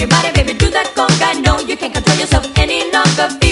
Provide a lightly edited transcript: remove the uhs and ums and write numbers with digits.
your body, baby, do that conga. No, you can't control yourself any longer.